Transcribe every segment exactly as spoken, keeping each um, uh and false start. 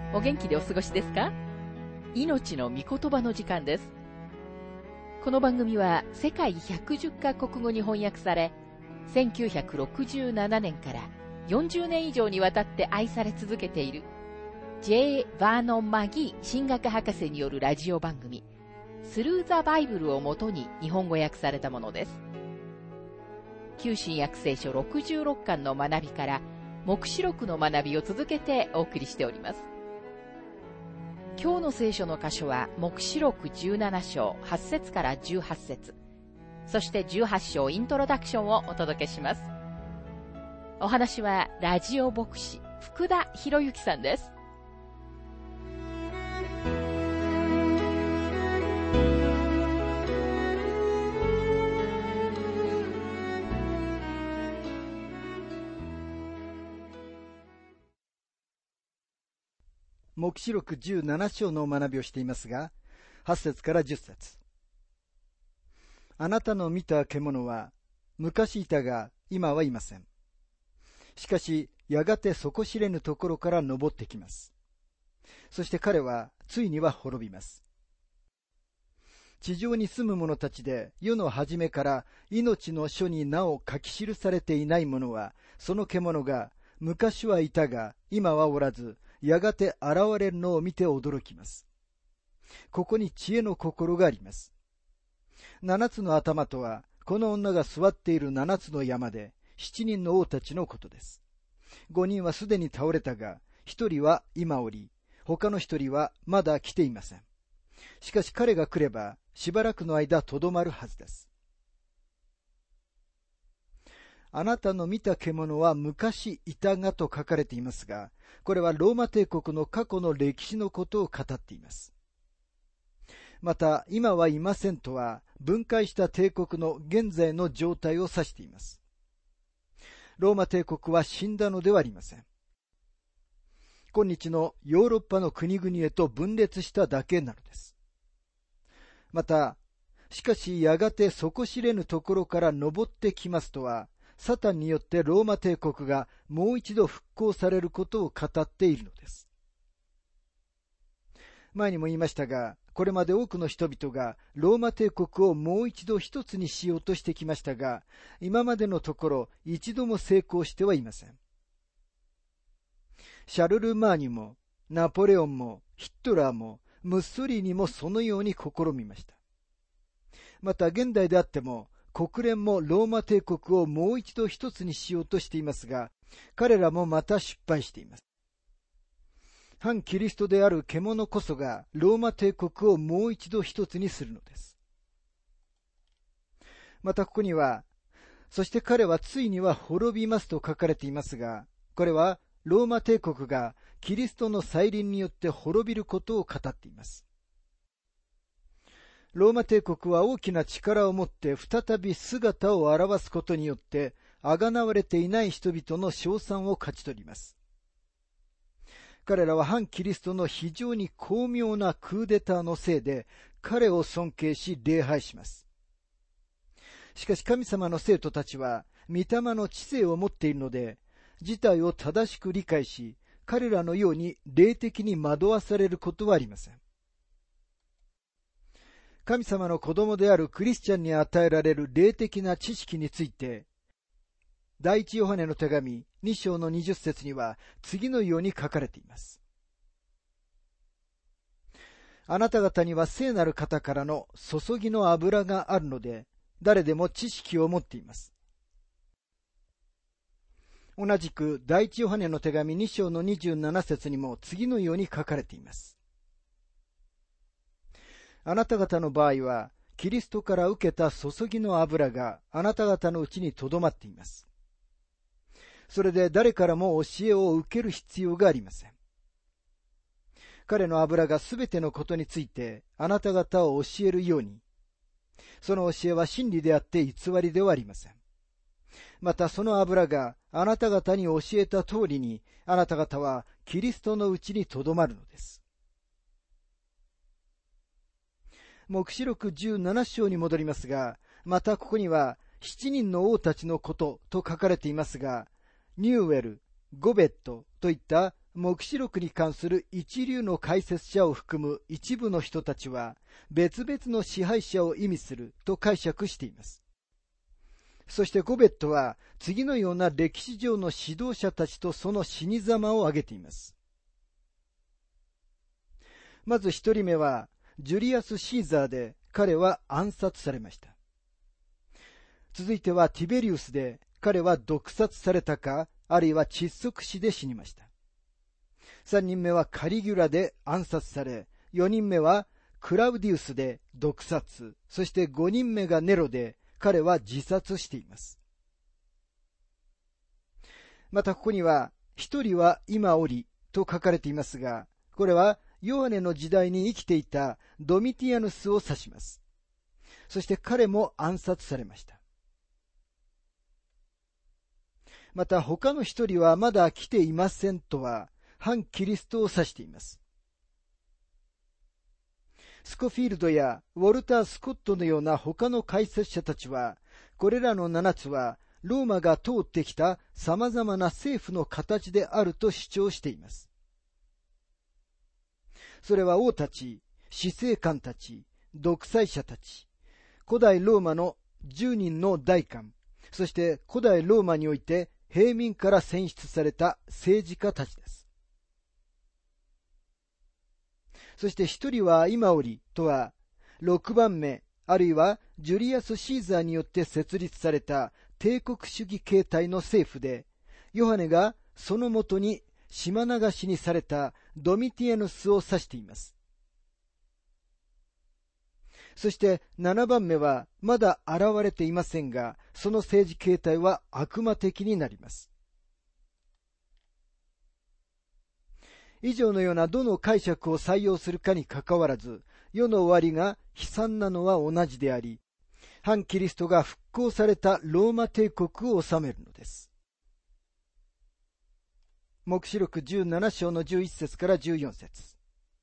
お元気でお過ごしですか？命の御言葉の時間です。この番組は世界ひゃくじゅっカ国語に翻訳され、せんきゅうひゃくろくじゅうななねんからよんじゅうねん以上にわたって愛され続けている ジェイ バーノン・マギー神学博士によるラジオ番組スルー・ザ・バイブルをもとに日本語訳されたものです。旧新約聖書ろくじゅうろっかんの学びから黙示録の学びを続けてお送りしております。今日の聖書の箇所は黙示録じゅうなな章はち節からじゅうはち節、そしてじゅうはち章イントロダクションをお届けします。お話はラジオ牧師福田博之さんです。 黙示録じゅうなな章の学びをしていますが、はち節からじゅっ節。あなたの見た獣は、昔いたが今はいません。しかし、やがて底知れぬところから登ってきます。そして彼は、ついには滅びます。地上に住む者たちで、世の初めから命の書に名を書き記されていない者は、その獣が、昔はいたが今はおらず、やがて現れるのを見て驚きます。ここに知恵の心があります。七つの頭とは、この女が座っている七つの山で、七人の王たちのことです。五人はすでに倒れたが、一人は今おり、他の一人はまだ来ていません。しかし彼が来れば、しばらくの間とどまるはずです。あなたの見た獣は昔いたがと書かれていますが、これはローマ帝国の過去の歴史のことを語っています。また、今はいませんとは、分解した帝国の現在の状態を指しています。ローマ帝国は死んだのではありません。今日のヨーロッパの国々へと分裂しただけなのです。また、しかしやがて底知れぬところから登ってきますとは、サタンによってローマ帝国がもう一度復興されることを語っているのです。前にも言いましたが、これまで多くの人々がローマ帝国をもう一度一つにしようとしてきましたが、今までのところ一度も成功してはいません。シャルル・マーニュも、ナポレオンも、ヒットラーも、ムッソリーニもそのように試みました。また現代であっても、国連もローマ帝国をもう一度一つにしようとしていますが、彼らもまた失敗しています。反キリストである獣こそがローマ帝国をもう一度一つにするのです。またここには、そして彼はついには滅びますと書かれていますが、これはローマ帝国がキリストの再臨によって滅びることを語っています。ローマ帝国は大きな力を持って再び姿を現すことによって贖われていない人々の称賛を勝ち取ります。彼らは反キリストの非常に巧妙なクーデターのせいで彼を尊敬し礼拝します。しかし神様の生徒たちは御霊の知性を持っているので、事態を正しく理解し、彼らのように霊的に惑わされることはありません。神様の子供であるクリスチャンに与えられる霊的な知識について、第一ヨハネの手紙に章のにじゅっ節には次のように書かれています。あなた方には聖なる方からの注ぎの油があるので、誰でも知識を持っています。同じく第一ヨハネの手紙に章のにじゅうなな節にも次のように書かれています。あなた方の場合は、キリストから受けた注ぎの油があなた方のうちにとどまっています。それで誰からも教えを受ける必要がありません。彼の油がすべてのことについてあなた方を教えるように、その教えは真理であって偽りではありません。またその油があなた方に教えた通りに、あなた方はキリストのうちにとどまるのです。黙示録じゅうなな章に戻りますが、またここには七人の王たちのことと書かれていますが、ニューエル、ゴベットといった黙示録に関する一流の解説者を含む一部の人たちは、別々の支配者を意味すると解釈しています。そしてコベットは、次のような歴史上の指導者たちとその死に様を挙げています。まず一人目は、ジュリアス・シーザーで、彼は暗殺されました。続いてはティベリウスで、彼は毒殺されたか、あるいは窒息死で死にました。三人目はカリギュラで暗殺され、四人目はクラウディウスで毒殺、そして五人目がネロで、彼は自殺しています。またここには、一人は今おりと書かれていますが、これはヨハネの時代に生きていたドミティアヌスを指します。そして彼も暗殺されました。また他の一人はまだ来ていませんとは、反キリストを指しています。スコフィールドやウォルター・スコットのような他の解説者たちは、これらの七つはローマが通ってきた様々な政府の形であると主張しています。それは王たち、司政官たち、独裁者たち、古代ローマの十人の大官、そして古代ローマにおいて平民から選出された政治家たちです。そして一人は今おりとは、六番目、あるいはジュリアス・シーザーによって設立された帝国主義形態の政府で、ヨハネがそのもとに島流しにされたドミティアヌスを指しています。そして七番目はまだ現れていませんが、その政治形態は悪魔的になります。以上のようなどの解釈を採用するかにかかわらず、世の終わりが悲惨なのは同じであり、反キリストが復興されたローマ帝国を治めるのです。黙示録じゅうなな章のじゅういち節からじゅうよん節。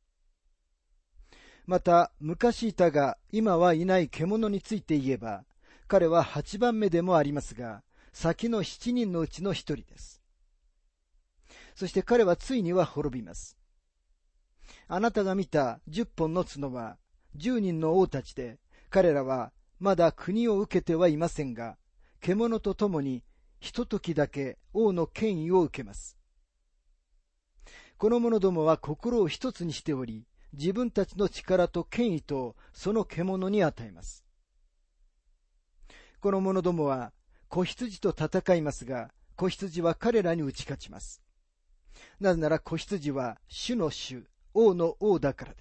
また、昔いたが今はいない獣について言えば、彼ははちばんめでもありますが、先のしちにんのうちのひとりです。そして彼はついには滅びます。あなたが見たじゅっぽんの角はじゅうにんの王たちで、彼らはまだ国を受けてはいませんが、獣と共にひとときだけ王の権威を受けます。この者どもは心を一つにしており、自分たちの力と権威とその獣に与えます。この者どもは子羊と戦いますが、子羊は彼らに打ち勝ちます。なぜなら子羊は主の主、王の王だからです。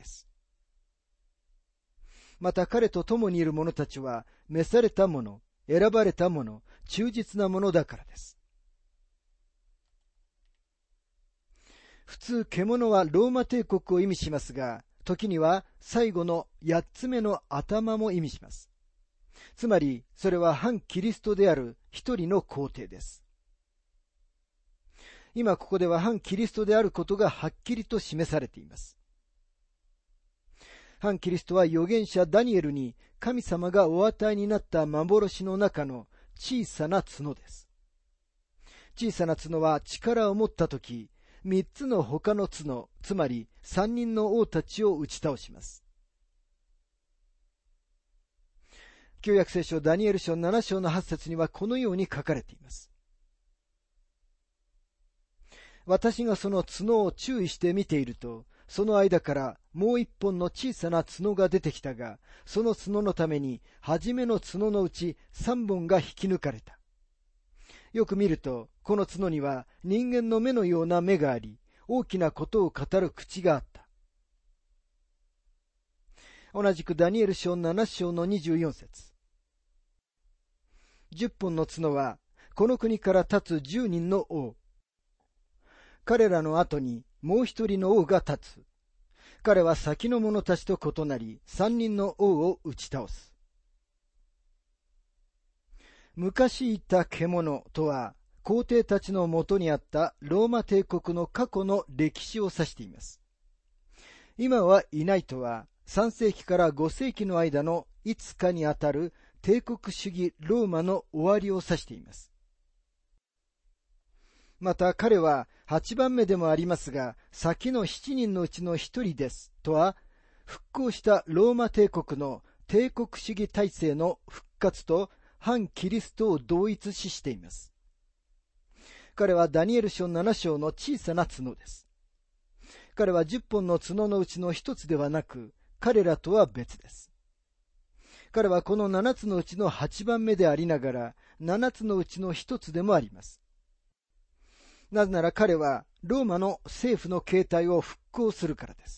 また彼と共にいる者たちは召された者、選ばれた者、忠実な者だからです。普通、獣はローマ帝国を意味しますが、時には最後の八つ目の頭も意味します。つまり、それは反キリストである一人の皇帝です。今ここでは反キリストであることがはっきりと示されています。反キリストは預言者ダニエルに神様がお与えになった幻の中の小さな角です。小さな角は力を持ったとき、三つの他の角、つまり三人の王たちを打ち倒します。旧約聖書ダニエル書なな章のはち節にはこのように書かれています。私がその角を注意して見ていると、その間からもう一本の小さな角が出てきたが、その角のために初めの角のうち三本が引き抜かれた。よく見ると、この角には人間の目のような目があり、大きなことを語る口があった。同じくダニエル書なな章のにじゅうよん節。十本の角は、この国から立つ十人の王。彼らの後にもう一人の王が立つ。彼は先の者たちと異なり、三人の王を打ち倒す。昔いた獣とは、皇帝たちのもとにあったローマ帝国の過去の歴史を指しています。今はいないとは、さん世紀からご世紀の間のいつかにあたる帝国主義ローマの終わりを指しています。また彼ははちばんめでもありますが、先のしちにんのうちのひとりですとは、復興したローマ帝国の帝国主義体制の復活と反キリストを同一視しています。彼はダニエル書なな章の小さな角です。彼はじゅっぽんの角のうちのひとつではなく、彼らとは別です。彼はこのななつのうちのはちばんめでありながら、ななつのうちのひとつでもあります。なぜなら彼はローマの政府の形態を復興するからです。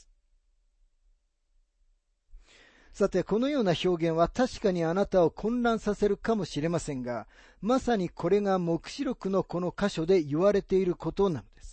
さて、このような表現は確かにあなたを混乱させるかもしれませんが、まさにこれが黙示録のこの箇所で言われていることなのです。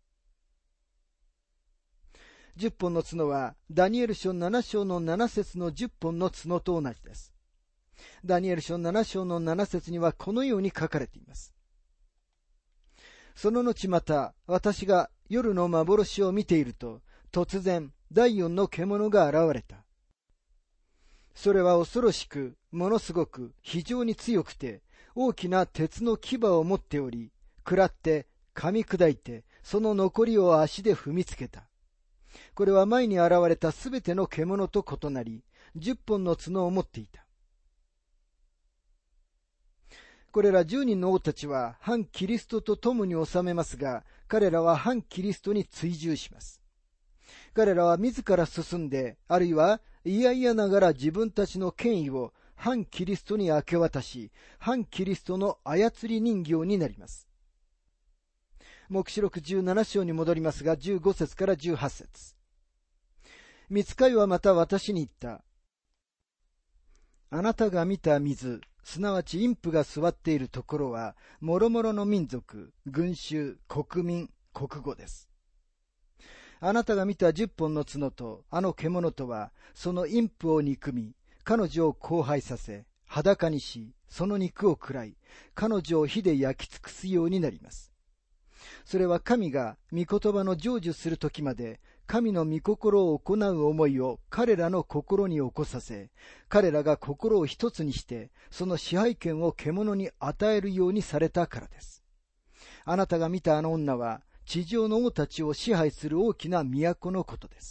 じゅっぽんの角はダニエル書なな章のなな節のじゅっぽんの角と同じです。ダニエル書なな章のなな節にはこのように書かれています。その後また私が夜の幻を見ていると、突然第四の獣が現れた。それは恐ろしく、ものすごく、非常に強くて、大きな鉄の牙を持っており、食らって、噛み砕いて、その残りを足で踏みつけた。これは前に現れたすべての獣と異なり、十本の角を持っていた。これら十人の王たちは反キリストと共に治めますが、彼らは反キリストに追従します。彼らは自ら進んで、あるいはいやいやながら自分たちの権威を反キリストに明け渡し、反キリストの操り人形になります。黙示録じゅうなな章に戻りますが、じゅうご節からじゅうはち節。御使いはまた私に言った。あなたが見た水、すなわち陰婦が座っているところは、もろもろの民族、群衆、国民、国語です。あなたが見た十本の角とあの獣とは、その陰婦を憎み、彼女を荒廃させ、裸にし、その肉を食らい、彼女を火で焼き尽くすようになります。それは神が御言葉の成就するときまで、神の御心を行う思いを彼らの心に起こさせ、彼らが心を一つにして、その支配権を獣に与えるようにされたからです。あなたが見たあの女は、地上の王たちを支配する大きな都のことです。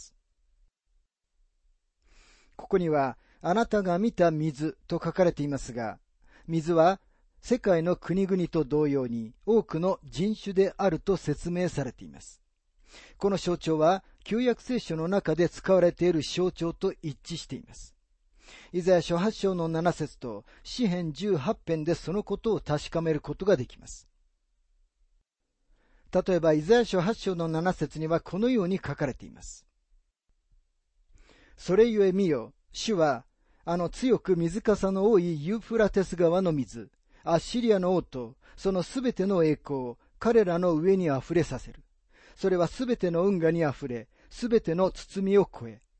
ここには、あなたが見た水と書かれていますが、水は世界の国々と同様に多くの人種であると説明されています。この象徴は旧約聖書の中で使われている象徴と一致しています。イザヤ書はち章のなな節と詩編じゅうはち編でそのことを確かめることができます。例えばイザヤ書はち章のなな節にはこのように書かれています。それゆえ見よ、主はあの強く水かさの多いユーフラテス川の水、アッシリアの王とそのすべての栄光を彼らの上にあふれさせる。それはすべての運河にあふれ、すべての包みを越え。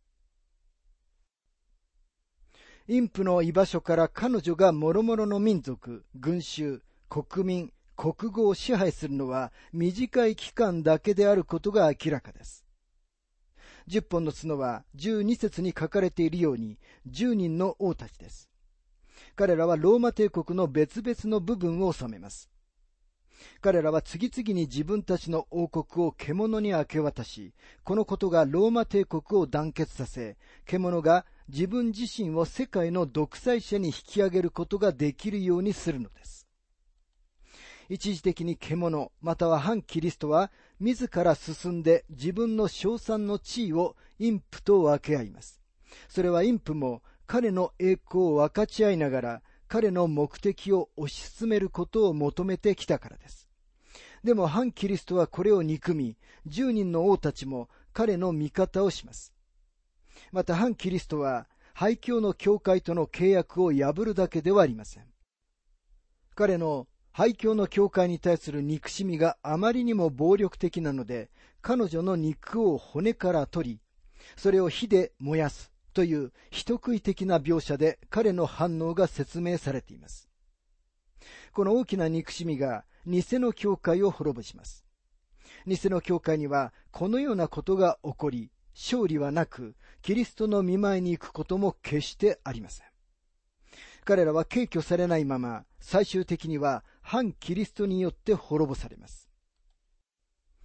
陰婦の居場所から彼女が諸々の民族、群衆、国民、国語を支配するのは短い期間だけであることが明らかです。十本の角はじゅうに節に書かれているように十人の王たちです。彼らはローマ帝国の別々の部分を治めます。彼らは次々に自分たちの王国を獣に明け渡し、このことがローマ帝国を団結させ、獣が自分自身を世界の独裁者に引き上げることができるようにするのです。一時的に獣、または反キリストは、自ら進んで自分の称賛の地位を陰婦と分け合います。それは陰婦も彼の栄光を分かち合いながら、彼の目的を推し進めることを求めてきたからです。でも反キリストはこれを憎み、十人の王たちも彼の味方をします。また反キリストは、廃教の教会との契約を破るだけではありません。彼の廃教の教会に対する憎しみがあまりにも暴力的なので、彼女の肉を骨から取り、それを火で燃やすという人食い的な描写で彼の反応が説明されています。この大きな憎しみが偽の教会を滅ぼします。偽の教会にはこのようなことが起こり、勝利はなく、キリストの御前に行くことも決してありません。彼らは敬挙されないまま、最終的には反キリストによって滅ぼされます。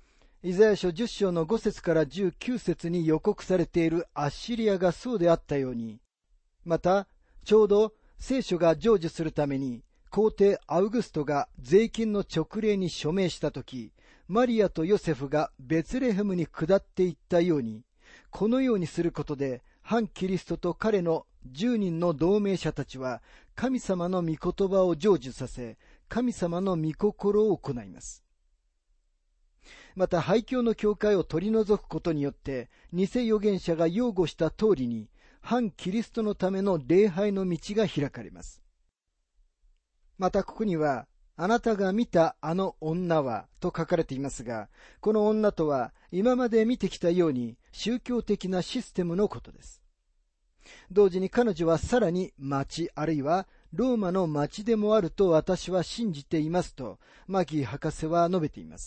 イザヤ書じゅっ章のご節からじゅうきゅう節に予告されているアッシリアがそうであったように、また、ちょうど聖書が成就するために、皇帝アウグストが税金の勅令に署名したとき、マリアとヨセフがベツレヘムに下っていったように、このようにすることで、反キリストと彼の十人の同盟者たちは、神様の御言葉を成就させ、神様の御心を行います。また、廃教の教会を取り除くことによって、偽預言者が擁護した通りに、反キリストのための礼拝の道が開かれます。また、ここには、あなたが見たあの女はと書かれていますが、この女とは今まで見てきたように宗教的なシステムのことです。同時に彼女はさらに町あるいはローマの町でもあると私は信じていますとマギー博士は述べています。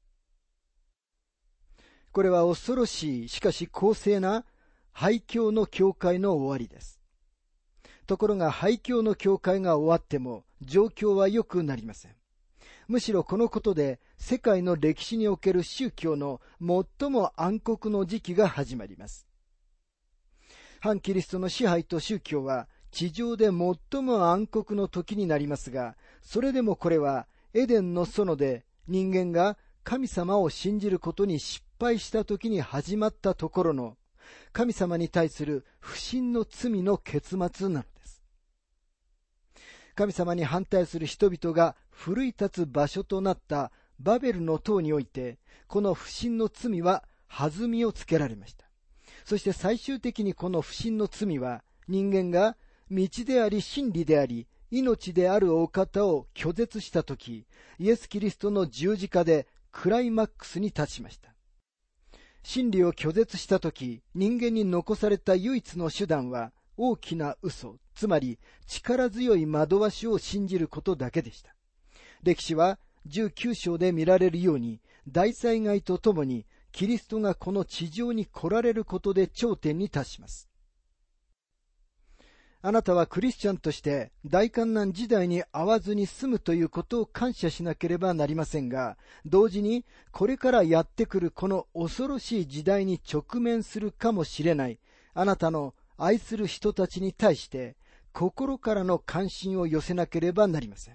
これは恐ろしい、しかし公正な廃教の教会の終わりです。ところが廃教の教会が終わっても状況は良くなりません。むしろこのことで世界の歴史における宗教の最も暗黒の時期が始まります。反キリストの支配と宗教は地上で最も暗黒の時になりますが、それでもこれはエデンの園で人間が神様を信じることに失敗した時に始まったところの神様に対する不信の罪の結末なのです。神様に反対する人々が奮い立つ場所となったバベルの塔において、この不信の罪は弾みをつけられました。そして最終的にこの不信の罪は人間が道であり真理であり命であるお方を拒絶したとき、イエス・キリストの十字架でクライマックスに達しました。真理を拒絶したとき、人間に残された唯一の手段は大きな嘘、つまり力強い惑わしを信じることだけでした。歴史はじゅうきゅう章で見られるように、大災害とともにキリストがこの地上に来られることで頂点に達します。あなたはクリスチャンとして大患難時代に遭わずに済むということを感謝しなければなりませんが、同時にこれからやってくるこの恐ろしい時代に直面するかもしれないあなたの愛する人たちに対して心からの関心を寄せなければなりません。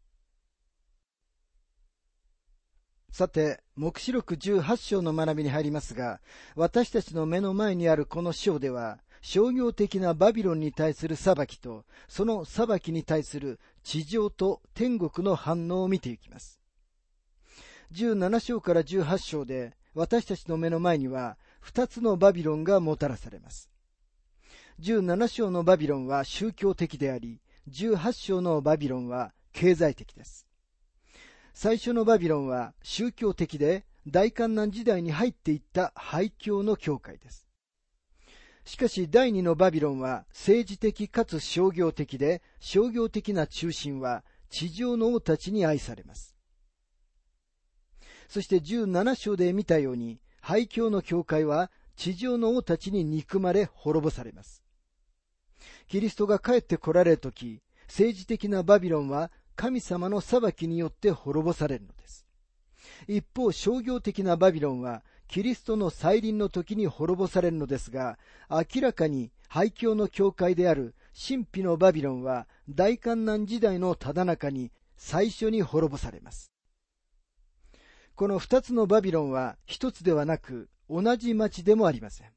さて、黙示録じゅうはち章の学びに入りますが、私たちの目の前にあるこの章では、商業的なバビロンに対する裁きと、その裁きに対する地上と天国の反応を見ていきます。じゅうなな章からじゅうはち章で、私たちの目の前には、二つのバビロンがもたらされます。じゅうなな章のバビロンは宗教的であり、じゅうはち章のバビロンは経済的です。最初のバビロンは宗教的で大患難時代に入っていった廃教の教会です。しかし第二のバビロンは政治的かつ商業的で、商業的な中心は地上の王たちに愛されます。そしてじゅうなな章で見たように、廃教の教会は地上の王たちに憎まれ滅ぼされます。キリストが帰って来られるとき、政治的なバビロンは神様の裁きによって滅ぼされるのです。一方、商業的なバビロンはキリストの再臨の時に滅ぼされるのですが、明らかに廃教の教会である神秘のバビロンは大患難時代のただ中に最初に滅ぼされます。この二つのバビロンは一つではなく同じ町でもありません。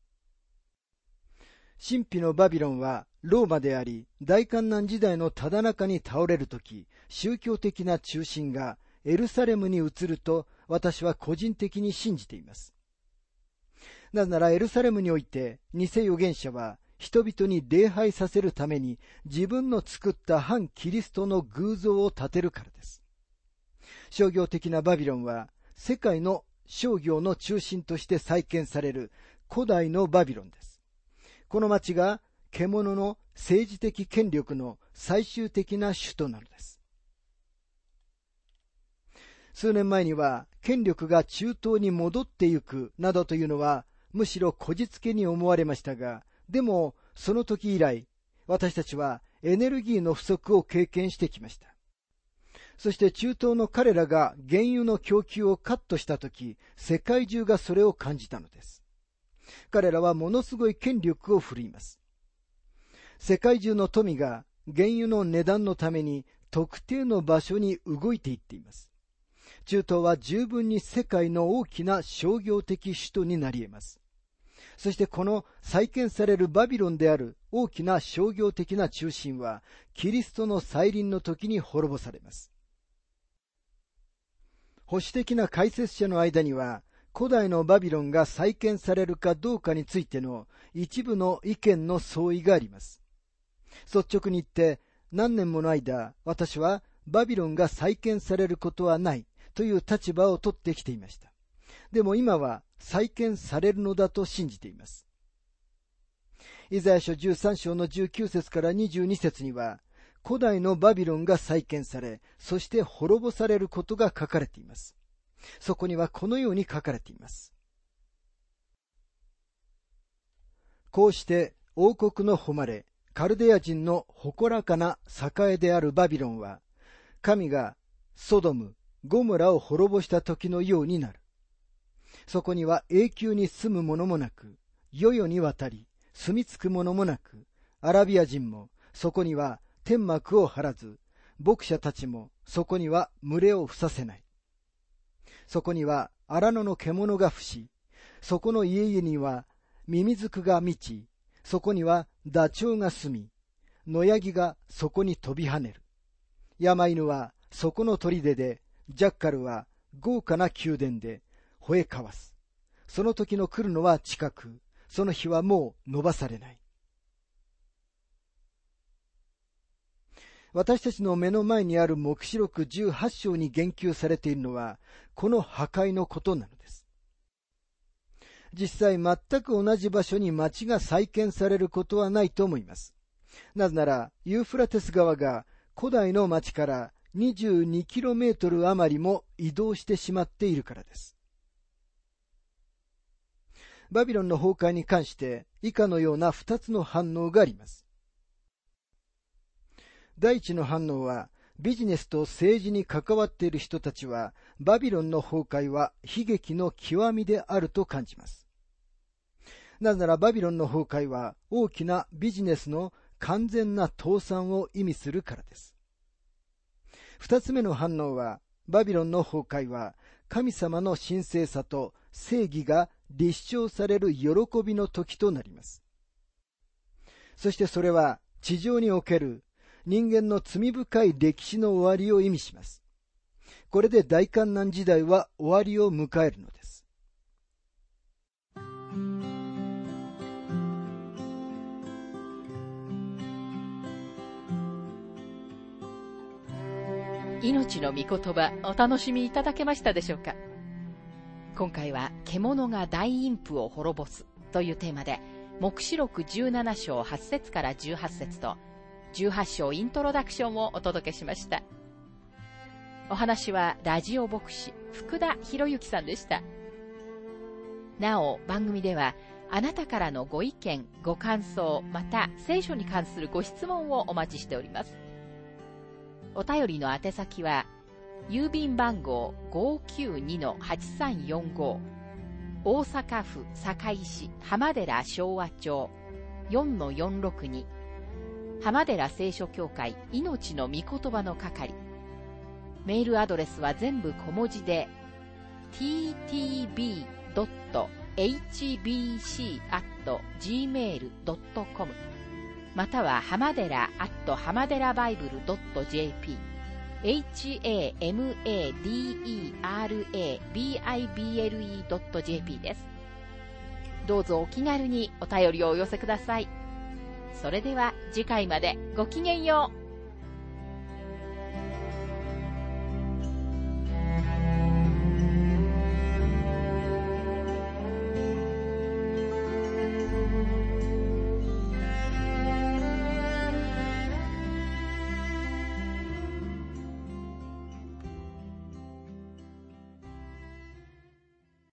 神秘のバビロンはローマであり、大患難時代のただ中に倒れるとき、宗教的な中心がエルサレムに移ると私は個人的に信じています。なぜならエルサレムにおいて偽預言者は人々に礼拝させるために自分の作った反キリストの偶像を建てるからです。商業的なバビロンは世界の商業の中心として再建される古代のバビロンです。この町が獣の政治的権力の最終的な首都なのです。数年前には権力が中東に戻ってゆくなどというのはむしろこじつけに思われましたが、でもその時以来私たちはエネルギーの不足を経験してきました。 そして中東の彼らが原油の供給をカットしたとき、世界中がそれを感じたのです。彼らはものすごい権力を振るいます。世界中の富が原油の値段のために特定の場所に動いていっています。中東は十分に世界の大きな商業的首都になり得ます。そしてこの再建されるバビロンである大きな商業的な中心は、キリストの再臨の時に滅ぼされます。保守的な解説者の間には、古代のバビロンが再建されるかどうかについての一部の意見の相違があります。率直に言って、何年もの間、私はバビロンが再建されることはないという立場を取ってきていました。でも今は再建されるのだと信じています。イザヤ書じゅうさん章のじゅうきゅう節からにじゅうに節には、古代のバビロンが再建され、そして滅ぼされることが書かれています。そこにはこのように書かれています。こうして王国の誉れ、カルデア人の誇らかな栄であるバビロンは、神がソドム、ゴモラを滅ぼした時のようになる。そこには永久に住む者もなく、世々にわたり住み着く者もなく、アラビア人もそこには天幕を張らず、牧者たちもそこには群れを伏させない。そこには荒野の獣が伏し、そこの家々にはミミズクが満ち、そこにはダチョウが住み、野ヤギがそこに飛び跳ねる。山犬はそこの砦で、ジャッカルは豪華な宮殿で吠え交わす。その時の来るのは近く、その日はもう伸ばされない。私たちの目の前にある黙示録じゅうはち章に言及されているのは、この破壊のことなのです。実際全く同じ場所に町が再建されることはないと思います。なぜなら、ユーフラテス川が古代の町から にじゅうにキロメートル 余りも移動してしまっているからです。バビロンの崩壊に関して以下のようなふたつの反応があります。第一の反応は、ビジネスと政治に関わっている人たちは、バビロンの崩壊は悲劇の極みであると感じます。なぜならバビロンの崩壊は大きなビジネスの完全な倒産を意味するからです。二つ目の反応は、バビロンの崩壊は神様の神聖さと正義が立証される喜びの時となります。そしてそれは地上における人間の罪深い歴史の終わりを意味します。これで大観難時代は終わりを迎えるのです。 命の御言葉、お楽しみいただけましたでしょうか。今回は獣が大陰譜を滅ぼすというテーマで、黙示録じゅうなな章はち節からじゅうはち節とじゅうはち章イントロダクションをお届けしました。お話はラジオ牧師福田博之さんでした。なお番組ではあなたからのご意見ご感想また聖書に関するご質問をお待ちしております。お便りの宛先は郵便番号 ごーきゅうにのはちさんよんご 大阪府堺市浜寺昭和町 よんのよんろくに浜寺聖書協会命の御言葉の係。メールアドレスは全部小文字で ティーティービードットエイチビーシーアットジーメールドットコム または浜寺アット浜寺バイブルドットジェーピー エイチエーエムエーディーイーアールエービーアイビーエルイードットジェーピー です。どうぞお気軽にお便りをお寄せください。それでは次回までごきげんよう。